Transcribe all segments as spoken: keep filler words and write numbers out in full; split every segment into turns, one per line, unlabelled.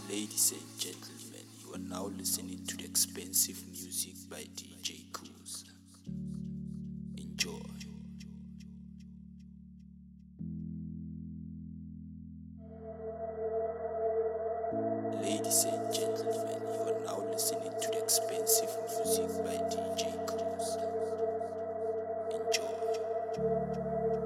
Ladies and gentlemen, you are now listening to the expensive music by D J Koos. Enjoy. Ladies and gentlemen, you are now listening to the expensive music by D J Koos. Enjoy.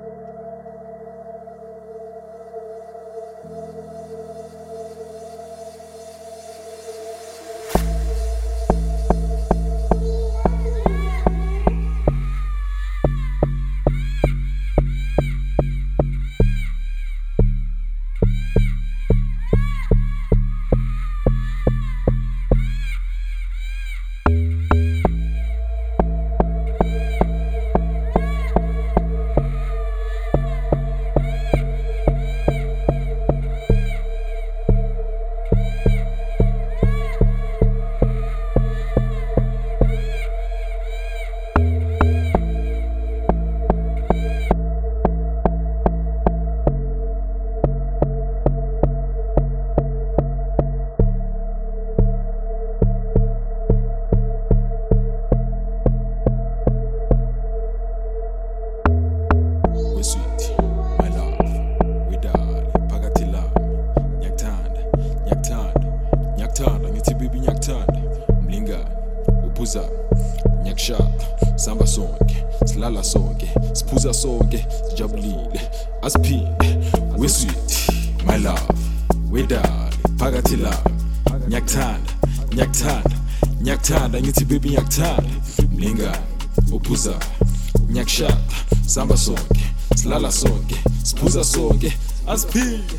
Samba sonke, slala sonke, spuza sonke, sijabulile, asipinde, we sweet, my love, we darling, phakathi lami, ngiyakuthanda, ngiyakuthanda, ngiyakuthanda, ngithi baby ngiyakuthanda, mlingani, uphuza, ngiyakushada, samba sonke, slala sonke, spuza sonke, asipinde,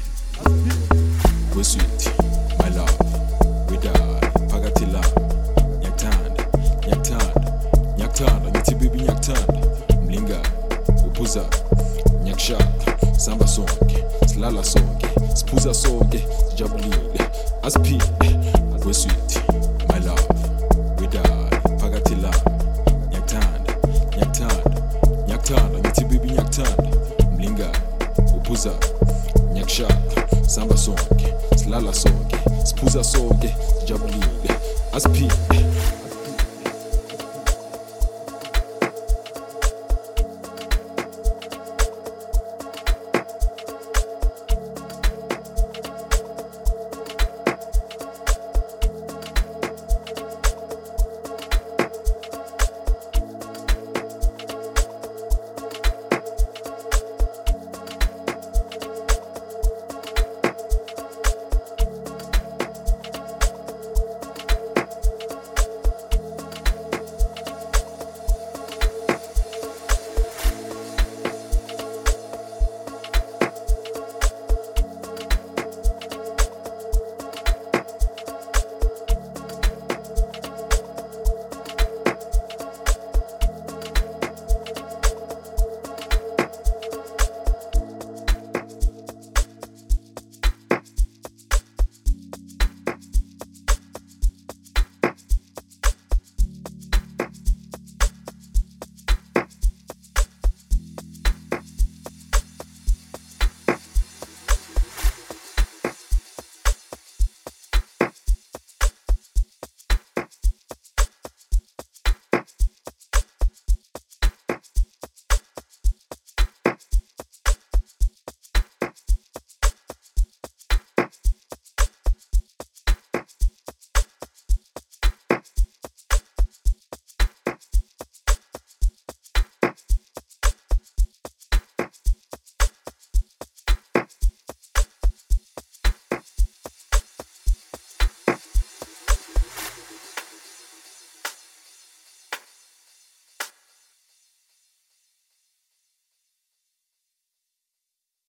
we sweet, my love, we darling, phakathi lami, ngiyakuthanda, ngiyakuthanda, ngiyakuthanda, ngithi baby ngiyakuthanda, mlingani, uphuza, ngiyakushada, samba sonke, silala sonke, siphuza sonke, sijabulile, asiphinde, we sweet, my love, we darling, phakathi lami, ngiyakuthanda, ngiyakuthanda, ngiyakuthanda, ngithi baby ngiyakuthanda, mlingani, uphuza, ngiyakushada, samba sonke, silala sonke, siphuza sonke, sijabulile, asiphinde.